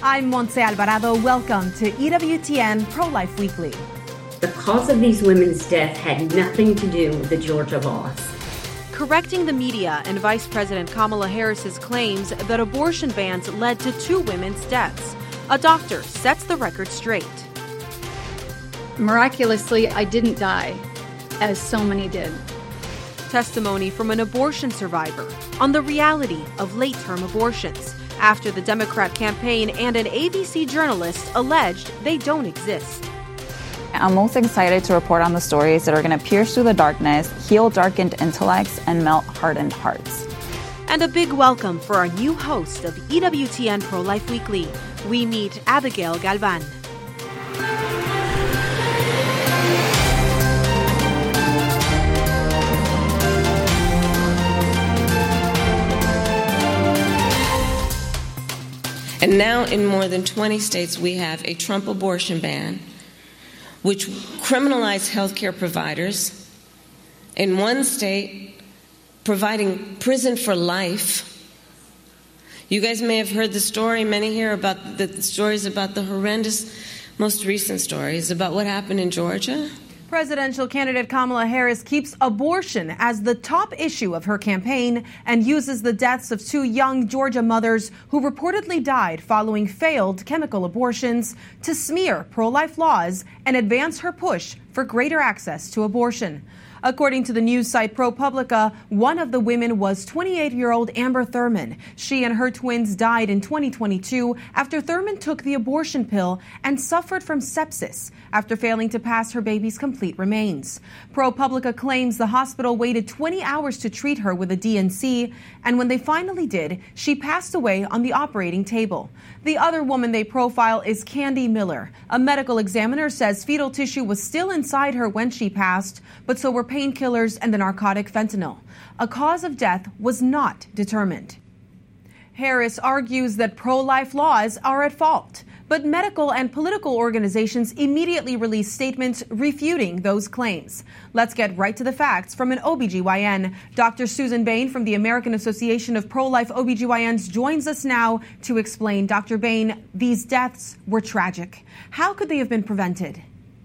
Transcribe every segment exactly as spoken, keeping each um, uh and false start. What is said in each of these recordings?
I'm Montse Alvarado. Welcome to E W T N Pro-Life Weekly. The cause of these women's death had nothing to do with the Georgia laws. Correcting the media and Vice President Kamala Harris's claims that abortion bans led to two women's deaths. A doctor sets the record straight. Miraculously, I didn't die, as so many did. Testimony from an abortion survivor on the reality of late-term abortions after the Democrat campaign and an A B C journalist alleged they don't exist. I'm most excited to report on the stories that are going to pierce through the darkness, heal darkened intellects, and melt hardened hearts. And a big welcome for our new host of E W T N Pro-Life Weekly. We meet Abigail Galvan. And now in more than twenty states, we have a Trump abortion ban, which criminalized healthcare providers. In one state, providing prison for life. You guys may have heard the story, many here, about the, the stories about the horrendous, most recent stories about what happened in Georgia. Presidential candidate Kamala Harris keeps abortion as the top issue of her campaign and uses the deaths of two young Georgia mothers who reportedly died following failed chemical abortions to smear pro-life laws and advance her push for greater access to abortion. According to the news site ProPublica, one of the women was twenty-eight-year-old Amber Thurman. She and her twins died in twenty twenty-two after Thurman took the abortion pill and suffered from sepsis after failing to pass her baby's complete remains. ProPublica claims the hospital waited twenty hours to treat her with a D N C, and when they finally did, she passed away on the operating table. The other woman they profile is Candy Miller. A medical examiner says fetal tissue was still inside her when she passed, but so were painkillers and the narcotic fentanyl. A cause of death was not determined. Harris argues that pro-life laws are at fault, but medical and political organizations immediately released statements refuting those claims. Let's get right to the facts from an O B G Y N. Doctor Susan Bain from the American Association of Pro-Life O B G Y Ns joins us now to explain. Doctor Bain, these deaths were tragic. How could they have been prevented?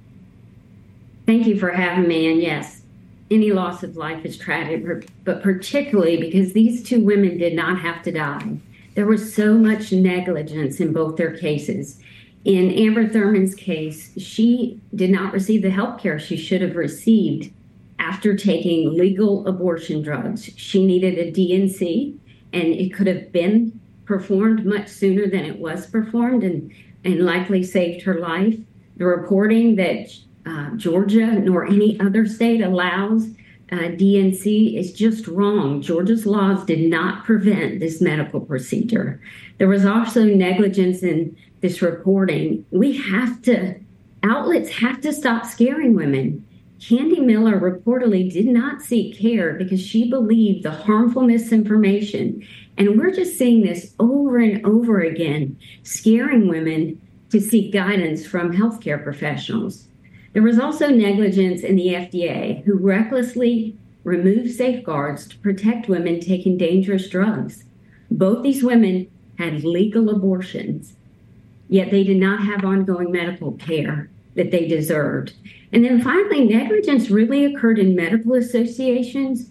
Thank you for having me, and yes, any loss of life is tragic, but particularly because these two women did not have to die. There was so much negligence in both their cases. In Amber Thurman's case, she did not receive the health care she should have received after taking legal abortion drugs. She needed a D N C, and it could have been performed much sooner than it was performed and, and likely saved her life. The reporting that uh, Georgia nor any other state allows Uh, D N C is just wrong. Georgia's laws did not prevent this medical procedure. There was also negligence in this reporting. We have to, outlets have to stop scaring women. Candy Miller reportedly did not seek care because she believed the harmful misinformation. And we're just seeing this over and over again, scaring women to seek guidance from healthcare professionals. There was also negligence in the F D A, who recklessly removed safeguards to protect women taking dangerous drugs. Both these women had legal abortions, yet they did not have ongoing medical care that they deserved. And then finally, negligence really occurred in medical associations.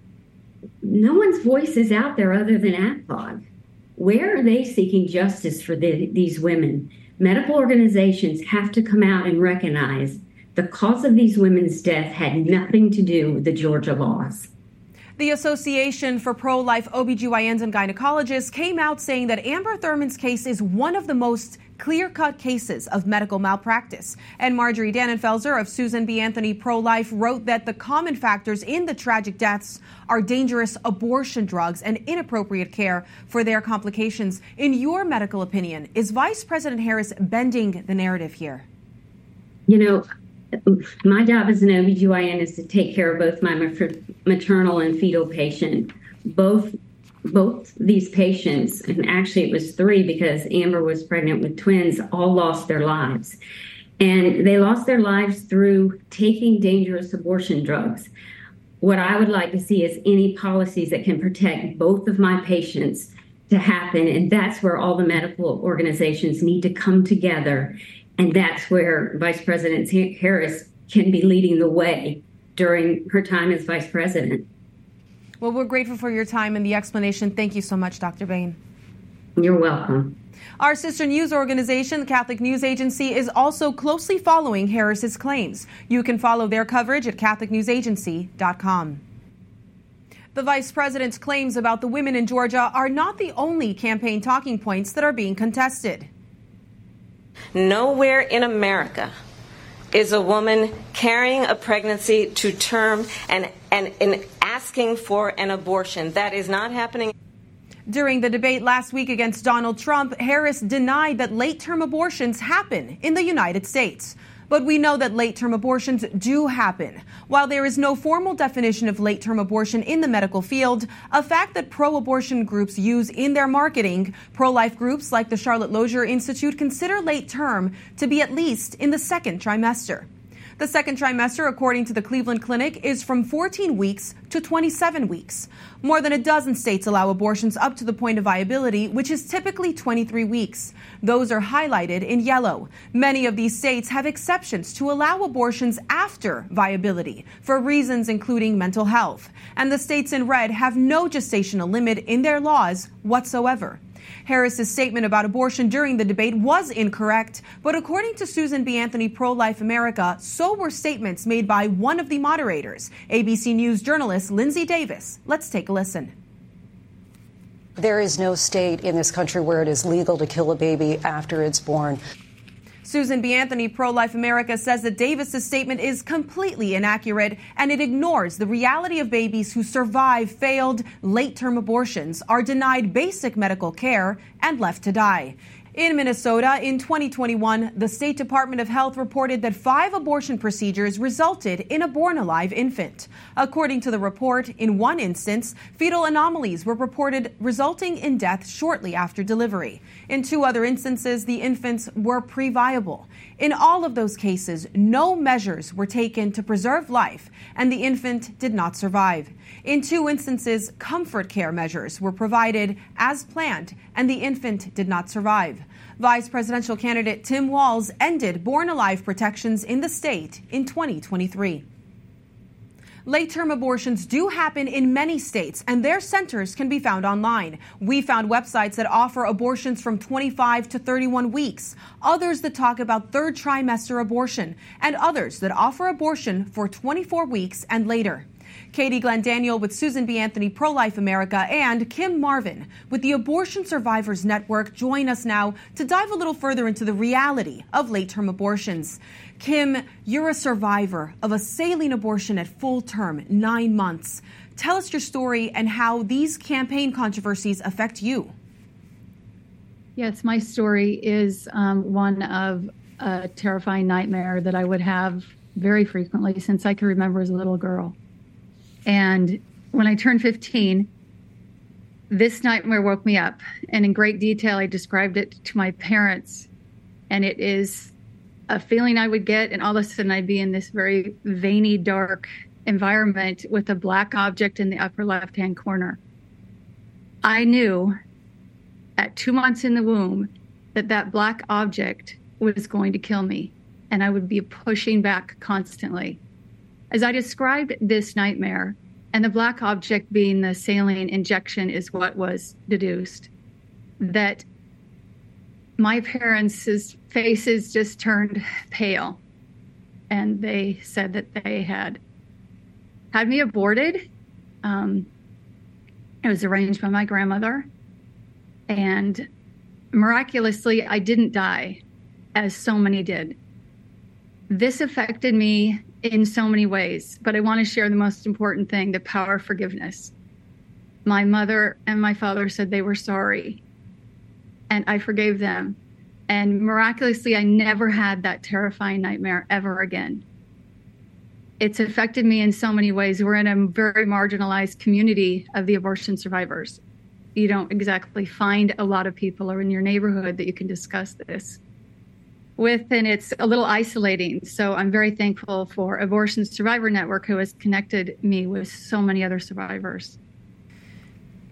No one's voice is out there other than A C P O G. Where are they seeking justice for the, these women? Medical organizations have to come out and recognize the cause of these women's death had nothing to do with the Georgia laws. The Association for Pro-Life O B G Y Ns and Gynecologists came out saying that Amber Thurman's case is one of the most clear-cut cases of medical malpractice. And Marjorie Dannenfelser of Susan B. Anthony Pro-Life wrote that the common factors in the tragic deaths are dangerous abortion drugs and inappropriate care for their complications. In your medical opinion, is Vice President Harris bending the narrative here? You know, my job as an O B G Y N is to take care of both my maternal and fetal patient. Both both these patients, and actually it was three because Amber was pregnant with twins, all lost their lives. And they lost their lives through taking dangerous abortion drugs. What I would like to see is any policies that can protect both of my patients to happen. And that's where all the medical organizations need to come together. And that's where Vice President Harris can be leading the way during her time as Vice President. Well, we're grateful for your time and the explanation. Thank you so much, Doctor Bain. You're welcome. Our sister news organization, the Catholic News Agency, is also closely following Harris's claims. You can follow their coverage at catholic news agency dot com. The vice president's claims about the women in Georgia are not the only campaign talking points that are being contested. Nowhere in America is a woman carrying a pregnancy to term and, and, and asking for an abortion. That is not happening. During the debate last week against Donald Trump, Harris denied that late-term abortions happen in the United States. But we know that late-term abortions do happen. While there is no formal definition of late-term abortion in the medical field, a fact that pro-abortion groups use in their marketing, pro-life groups like the Charlotte Lozier Institute consider late-term to be at least in the second trimester. The second trimester, according to the Cleveland Clinic, is from fourteen weeks to twenty-seven weeks. More than a dozen states allow abortions up to the point of viability, which is typically twenty-three weeks. Those are highlighted in yellow. Many of these states have exceptions to allow abortions after viability for reasons including mental health. And the states in red have no gestational limit in their laws whatsoever. Harris's statement about abortion during the debate was incorrect, but according to Susan B. Anthony, Pro-Life America, so were statements made by one of the moderators, A B C News journalist Lindsay Davis. Let's take a listen. There is no state in this country where it is legal to kill a baby after it's born. Susan B. Anthony, Pro-Life America, says that Davis's statement is completely inaccurate and it ignores the reality of babies who survive failed late-term abortions, are denied basic medical care, and left to die. In Minnesota, in twenty twenty-one, the State Department of Health reported that five abortion procedures resulted in a born-alive infant. According to the report, in one instance, fetal anomalies were reported resulting in death shortly after delivery. In two other instances, the infants were pre-viable. In all of those cases, no measures were taken to preserve life, and the infant did not survive. In two instances, comfort care measures were provided as planned, and the infant did not survive. Vice presidential candidate Tim Walz ended born-alive protections in the state in twenty twenty-three. Late-term abortions do happen in many states, and their centers can be found online. We found websites that offer abortions from twenty-five to thirty-one weeks, others that talk about third trimester abortion, and others that offer abortion for twenty-four weeks and later. Katie Glenn-Daniel with Susan B. Anthony, Pro-Life America, and Kim Marvin with the Abortion Survivors Network join us now to dive a little further into the reality of late-term abortions. Kim, you're a survivor of a saline abortion at full term, nine months. Tell us your story and how these campaign controversies affect you. Yes, my story is um, one of a terrifying nightmare that I would have very frequently since I can remember as a little girl. And when I turned fifteen, this nightmare woke me up. And in great detail, I described it to my parents. And it is a feeling I would get, and all of a sudden I'd be in this very veiny, dark environment with a black object in the upper left-hand corner. I knew at two months in the womb that that black object was going to kill me, and I would be pushing back constantly. As I described this nightmare, and the black object being the saline injection is what was deduced, that my parents' faces just turned pale, and they said that they had had me aborted. Um, it was arranged by my grandmother, and miraculously, I didn't die, as so many did. This affected me in so many ways, but I want to share the most important thing, the power of forgiveness. My mother and my father said they were sorry, and I forgave them. And miraculously, I never had that terrifying nightmare ever again. It's affected me in so many ways. We're in a very marginalized community of the abortion survivors. You don't exactly find a lot of people or in your neighborhood that you can discuss this with, and it's a little isolating. So I'm very thankful for Abortion Survivor Network, who has connected me with so many other survivors.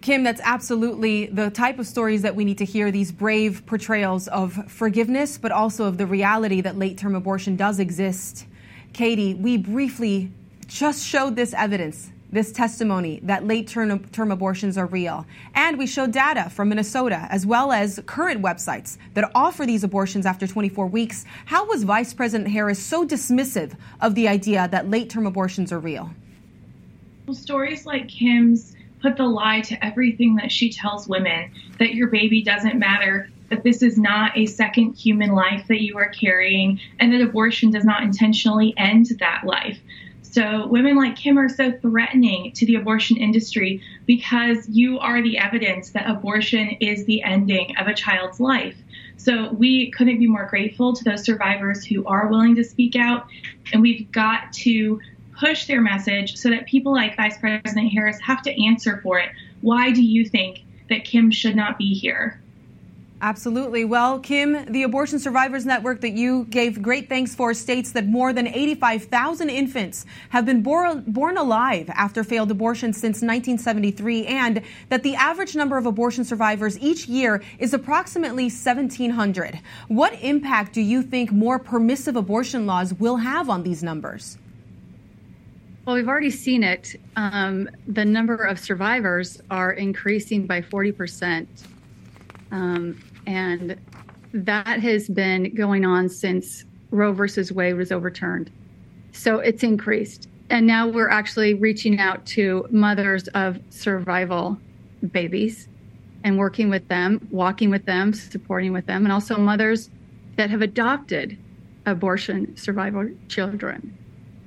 Kim, that's absolutely the type of stories that we need to hear, these brave portrayals of forgiveness, but also of the reality that late-term abortion does exist. Katie, we briefly just showed this evidence, this testimony that late-term term abortions are real. And we showed data from Minnesota, as well as current websites that offer these abortions after twenty-four weeks. How was Vice President Harris so dismissive of the idea that late-term abortions are real? Well, stories like Kim's put the lie to everything that she tells women, that your baby doesn't matter, that this is not a second human life that you are carrying, and that abortion does not intentionally end that life. So women like Kim are so threatening to the abortion industry because you are the evidence that abortion is the ending of a child's life. So we couldn't be more grateful to those survivors who are willing to speak out, and we've got to push their message so that people like Vice President Harris have to answer for it. Why do you think that Kim should not be here? Absolutely. Well, Kim, the Abortion Survivors Network that you gave great thanks for states that more than eighty-five thousand infants have been born, born alive after failed abortion since nineteen seventy-three, and that the average number of abortion survivors each year is approximately seventeen hundred. What impact do you think more permissive abortion laws will have on these numbers? Well, we've already seen it. Um, the number of survivors are increasing by forty percent. Um, and that has been going on since Roe versus Wade was overturned. So it's increased. And now we're actually reaching out to mothers of survival babies and working with them, walking with them, supporting with them, and also mothers that have adopted abortion survivor children.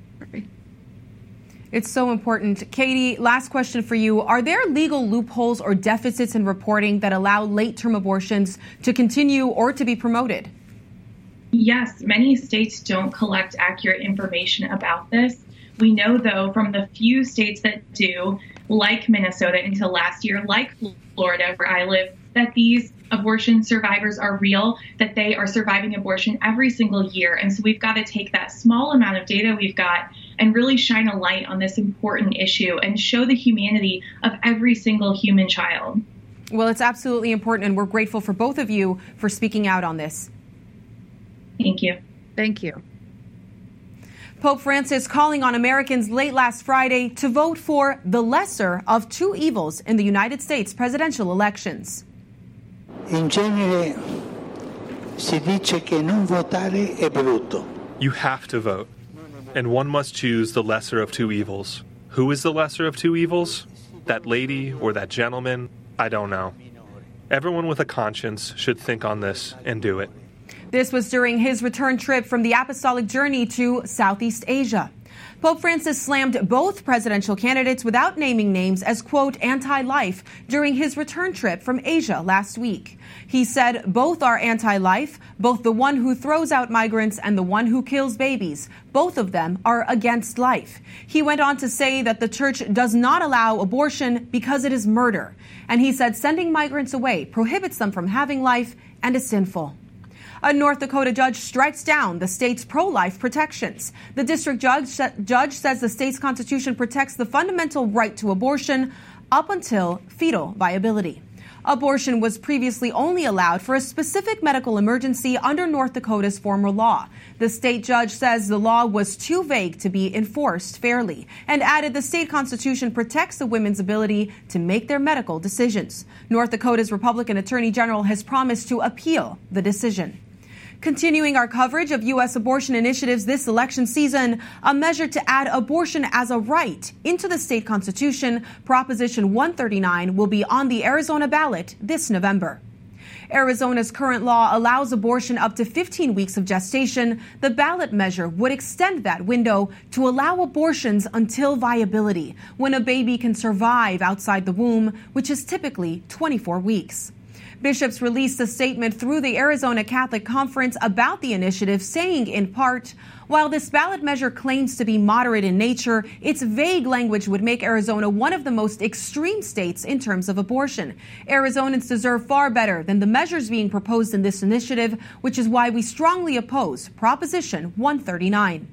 It's so important. Katie, last question for you. Are there legal loopholes or deficits in reporting that allow late-term abortions to continue or to be promoted? Yes, many states don't collect accurate information about this. We know, though, from the few states that do, like Minnesota until last year, like Florida, where I live, that these abortion survivors are real, that they are surviving abortion every single year. And so we've got to take that small amount of data we've got and really shine a light on this important issue and show the humanity of every single human child. Well, it's absolutely important, and we're grateful for both of you for speaking out on this. Thank you. Thank you. Pope Francis calling on Americans late last Friday to vote for the lesser of two evils in the United States presidential elections. In genere si dice che non votare è brutto. You have to vote, and one must choose the lesser of two evils. Who is the lesser of two evils? That lady or that gentleman? I don't know. Everyone with a conscience should think on this and do it. This was during his return trip from the apostolic journey to Southeast Asia. Pope Francis slammed both presidential candidates without naming names as, quote, anti-life during his return trip from Asia last week. He said both are anti-life, both the one who throws out migrants and the one who kills babies. Both of them are against life. He went on to say that the church does not allow abortion because it is murder. And he said sending migrants away prohibits them from having life and is sinful. A North Dakota judge strikes down the state's pro-life protections. The district judge, judge says the state's constitution protects the fundamental right to abortion up until fetal viability. Abortion was previously only allowed for a specific medical emergency under North Dakota's former law. The state judge says the law was too vague to be enforced fairly and added the state constitution protects the women's ability to make their medical decisions. North Dakota's Republican Attorney General has promised to appeal the decision. Continuing our coverage of U S abortion initiatives this election season, a measure to add abortion as a right into the state constitution, Proposition one thirty-nine, will be on the Arizona ballot this November. Arizona's current law allows abortion up to fifteen weeks of gestation. The ballot measure would extend that window to allow abortions until viability, when a baby can survive outside the womb, which is typically twenty-four weeks. Bishops released a statement through the Arizona Catholic Conference about the initiative, saying in part, while this ballot measure claims to be moderate in nature, its vague language would make Arizona one of the most extreme states in terms of abortion. Arizonans deserve far better than the measures being proposed in this initiative, which is why we strongly oppose Proposition one thirty-nine.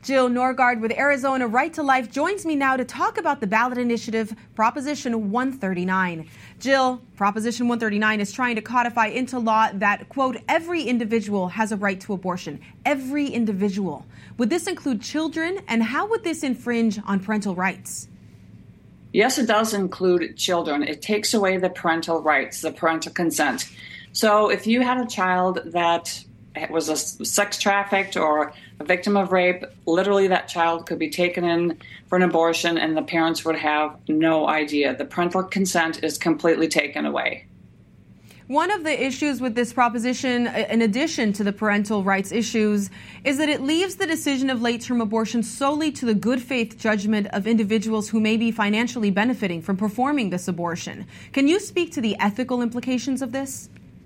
Jill Norgard with Arizona Right to Life joins me now to talk about the ballot initiative, Proposition one thirty-nine. Jill, Proposition one thirty-nine is trying to codify into law that, quote, every individual has a right to abortion. Every individual. Would this include children, and how would this infringe on parental rights? Yes, it does include children. It takes away the parental rights, the parental consent. So if you had a child that was a sex trafficked or a victim of rape, literally that child could be taken in for an abortion and the parents would have no idea. The parental consent is completely taken away. One of the issues with this proposition, in addition to the parental rights issues, is that it leaves the decision of late-term abortion solely to the good faith judgment of individuals who may be financially benefiting from performing this abortion. Can you speak to the ethical implications of this?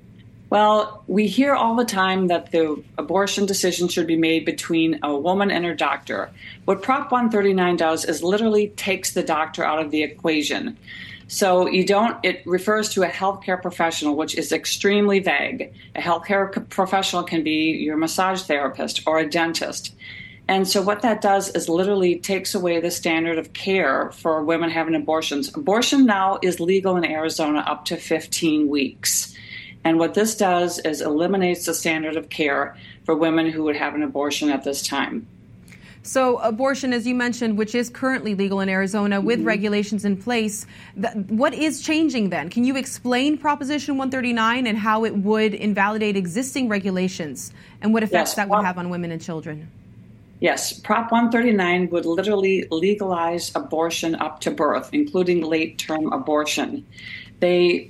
Well, we hear all the time that the abortion decision should be made between a woman and her doctor. What Prop one thirty-nine does is literally takes the doctor out of the equation. So you don't, it refers to a healthcare professional, which is extremely vague. A healthcare professional can be your massage therapist or a dentist. And so what that does is literally takes away the standard of care for women having abortions. Abortion now is legal in Arizona up to fifteen weeks. And what this does is eliminates the standard of care for women who would have an abortion at this time. So abortion, as you mentioned, which is currently legal in Arizona with mm-hmm. regulations in place, th- what is changing then? Can you explain Proposition one thirty-nine and how it would invalidate existing regulations and what effects yes, that would have on women and children? Yes, Prop one thirty-nine would literally legalize abortion up to birth, including late-term abortion. They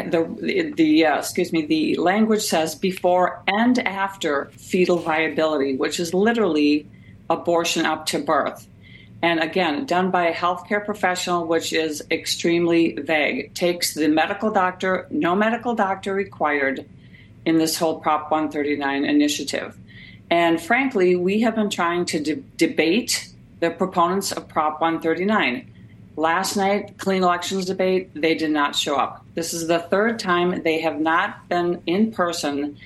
The the uh, excuse me the language says before and after fetal viability, which is literally abortion up to birth, and again done by a healthcare professional, which is extremely vague. It takes the medical doctor, no medical doctor required in this whole Prop one thirty-nine initiative. And frankly, we have been trying to de- debate the proponents of Prop one thirty-nine. Last night, clean elections debate, they did not show up. This is the third time they have not been in person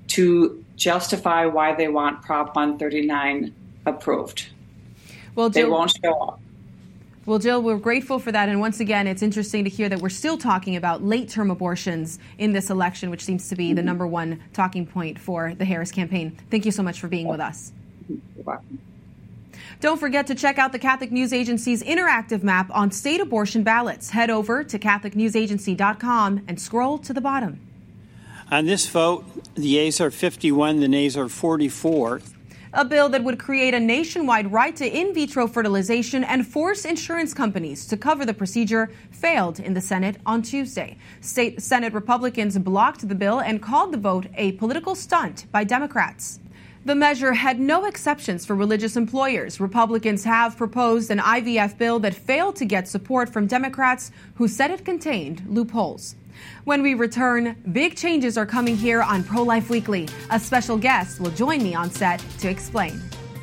to justify why they want Prop one thirty-nine approved. Well, Jill, they won't show up. Well, Jill, we're grateful for that. And once again, it's interesting to hear that we're still talking about late-term abortions in this election, which seems to be mm-hmm. the number one talking point for the Harris campaign. Thank you so much for being with us. You're welcome. Don't forget to check out the Catholic News Agency's interactive map on state abortion ballots. Head over to catholic news agency dot com and scroll to the bottom. On this vote, the yeas are fifty-one, the nays are forty-four. A bill that would create a nationwide right to in vitro fertilization and force insurance companies to cover the procedure failed in the Senate on Tuesday. State Senate Republicans blocked the bill and called the vote a political stunt by Democrats. The measure had no exceptions for religious employers. Republicans have proposed an I V F bill that failed to get support from Democrats who said it contained loopholes. When we return, big changes are coming here on Pro-Life Weekly. A special guest will join me on set to explain.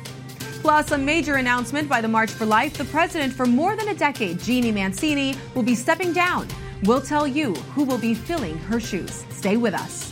Plus, a major announcement by the March for Life. The president for more than a decade, Jeannie Mancini, will be stepping down. We'll tell you who will be filling her shoes. Stay with us.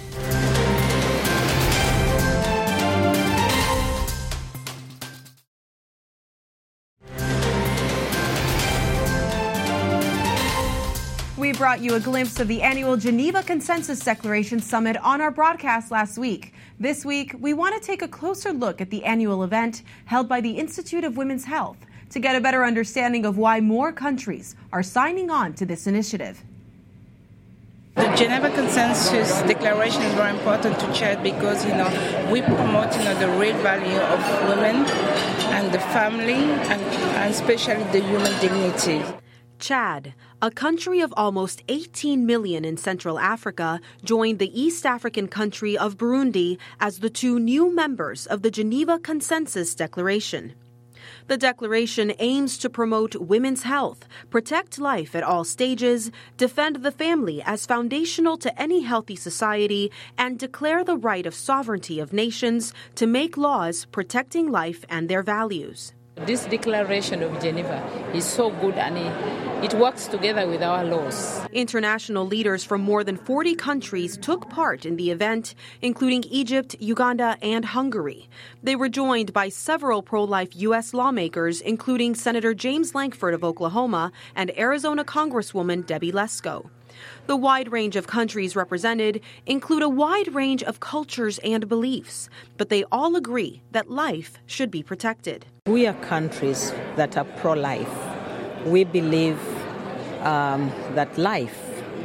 We brought you a glimpse of the annual Geneva Consensus Declaration Summit on our broadcast last week. This week, we want to take a closer look at the annual event held by the Institute of Women's Health to get a better understanding of why more countries are signing on to this initiative. The Geneva Consensus Declaration is very important to Chad because, you know, we promote, you know, the real value of women and the family and, and especially the human dignity. Chad, a country of almost eighteen million in Central Africa, joined the East African country of Burundi as the two new members of the Geneva Consensus Declaration. The declaration aims to promote women's health, protect life at all stages, defend the family as foundational to any healthy society, and declare the right of sovereignty of nations to make laws protecting life and their values. This declaration of Geneva is so good, and it, it works together with our laws. International leaders from more than forty countries took part in the event, including Egypt, Uganda, and Hungary. They were joined by several pro-life U S lawmakers, including Senator James Lankford of Oklahoma and Arizona Congresswoman Debbie Lesko. The wide range of countries represented include a wide range of cultures and beliefs, but they all agree that life should be protected. We are countries that are pro-life. We believe um, that life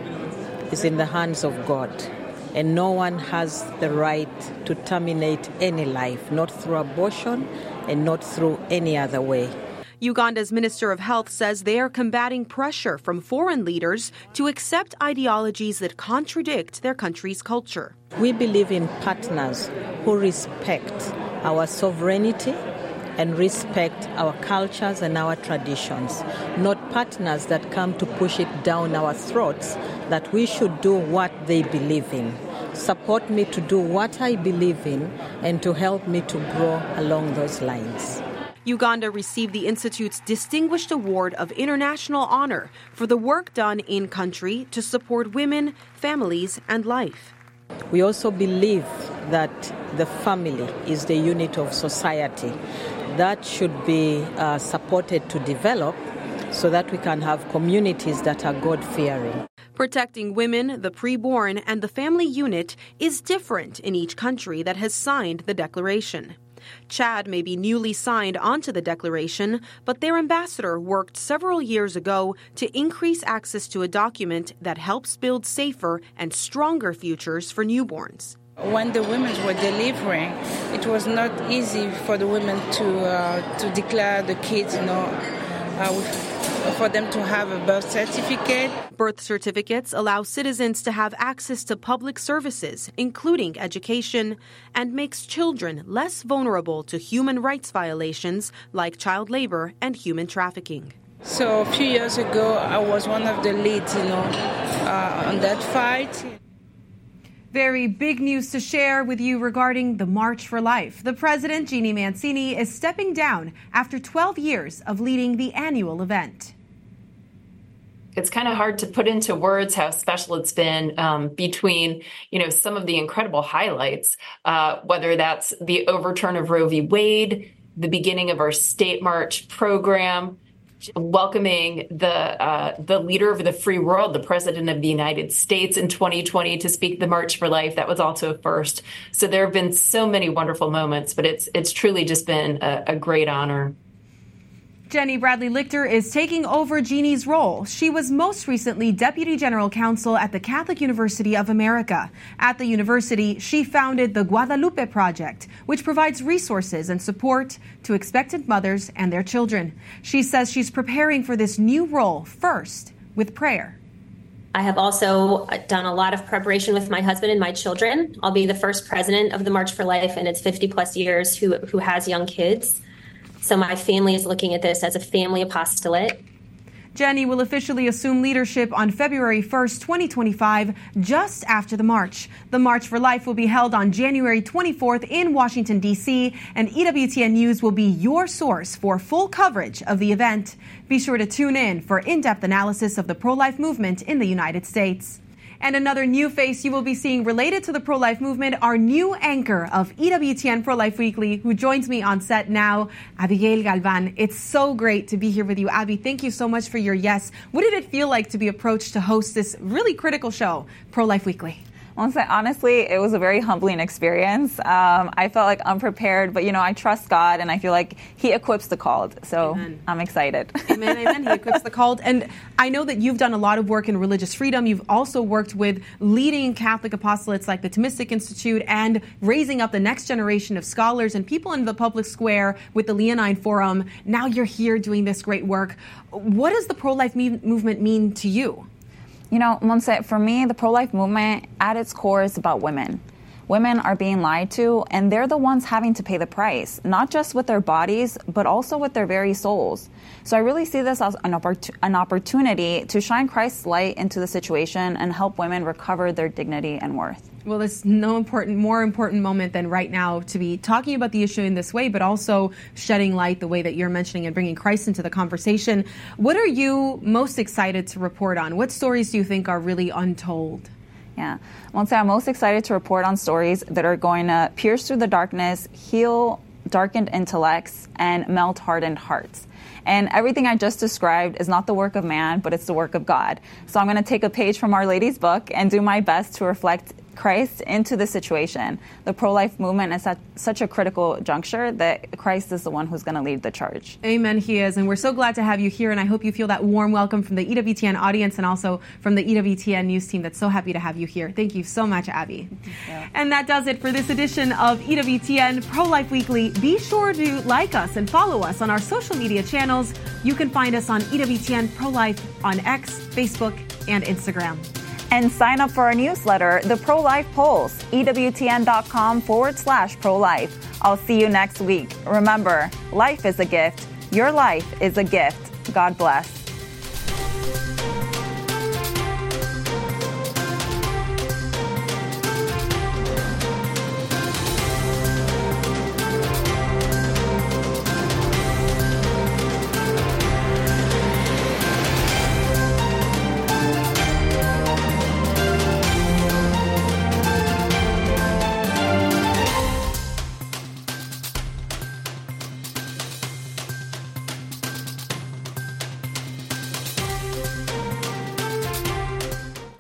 is in the hands of God, and no one has the right to terminate any life, not through abortion and not through any other way. Uganda's Minister of Health says they are combating pressure from foreign leaders to accept ideologies that contradict their country's culture. We believe in partners who respect our sovereignty and respect our cultures and our traditions, not partners that come to push it down our throats that we should do what they believe in. Support me to do what I believe in and to help me to grow along those lines. Uganda received the Institute's Distinguished Award of International Honor for the work done in country to support women, families, and life. We also believe that the family is the unit of society that should be uh, supported to develop so that we can have communities that are God-fearing. Protecting women, the preborn, and the family unit is different in each country that has signed the declaration. Chad may be newly signed onto the declaration, but their ambassador worked several years ago to increase access to a document that helps build safer and stronger futures for newborns. When the women were delivering, it was not easy for the women to uh, to declare the kids, you know, uh, with for them to have a birth certificate. Birth certificates allow citizens to have access to public services, including education, and makes children less vulnerable to human rights violations like child labor and human trafficking. So a few years ago, I was one of the leads, you know, uh, on that fight. Very big news to share with you regarding the March for Life. The president, Jeannie Mancini, is stepping down after twelve years of leading the annual event. It's kind of hard to put into words how special it's been um, between, you know, some of the incredible highlights, uh, whether that's the overturn of Roe v. Wade, the beginning of our State March program, welcoming the uh, the leader of the free world, the president of the United States in twenty twenty to speak the March for Life. That was also a first. So there have been so many wonderful moments, but it's it's truly just been a, a great honor. Jenny Bradley Lichter is taking over Jeannie's role. She was most recently Deputy General Counsel at the Catholic University of America. At the university, she founded the Guadalupe Project, which provides resources and support to expectant mothers and their children. She says she's preparing for this new role first with prayer. I have also done a lot of preparation with my husband and my children. I'll be the first president of the March for Life in its fifty plus years who, who has young kids. So my family is looking at this as a family apostolate. Jenny will officially assume leadership on February first, twenty twenty-five, just after the march. The March for Life will be held on January twenty-fourth in Washington, D C, and E W T N News will be your source for full coverage of the event. Be sure to tune in for in-depth analysis of the pro-life movement in the United States. And another new face you will be seeing related to the pro-life movement, our new anchor of E W T N Pro-Life Weekly, who joins me on set now, Abigail Galvan. It's so great to be here with you, Abby. Thank you so much for your yes. What did it feel like to be approached to host this really critical show, Pro-Life Weekly? Honestly, it was a very humbling experience. Um, I felt like unprepared, but, you know, I trust God, and I feel like He equips the called. So amen. I'm excited. Amen, amen. He equips the called. And I know that you've done a lot of work in religious freedom. You've also worked with leading Catholic apostolates like the Thomistic Institute and raising up the next generation of scholars and people in the public square with the Leonine Forum. Now you're here doing this great work. What does the pro-life me- movement mean to you? You know, Monse, for me, the pro-life movement at its core is about women. Women are being lied to, and they're the ones having to pay the price, not just with their bodies, but also with their very souls. So I really see this as an, oppor- an opportunity to shine Christ's light into the situation and help women recover their dignity and worth. Well, there's no important, more important moment than right now to be talking about the issue in this way, but also shedding light the way that you're mentioning and bringing Christ into the conversation. What are you most excited to report on? What stories do you think are really untold? Yeah, I want to say I'm most excited to report on stories that are going to pierce through the darkness, heal darkened intellects, and melt hardened hearts. And everything I just described is not the work of man, but it's the work of God. So I'm going to take a page from Our Lady's book and do my best to reflect Christ into the situation. The pro-life movement is at such a critical juncture that Christ is the one who's going to lead the charge. Amen, he is. And we're so glad to have you here. And I hope you feel that warm welcome from the E W T N audience and also from the E W T N news team that's so happy to have you here. Thank you so much, Abby. And that does it for this edition of E W T N Pro-Life Weekly. Be sure to like us and follow us on our social media channels. You can find us on E W T N Pro-Life on X, Facebook, and Instagram. And sign up for our newsletter, The Pro-Life Pulse, EWTN.com forward slash pro-life. I'll see you next week. Remember, life is a gift. Your life is a gift. God bless.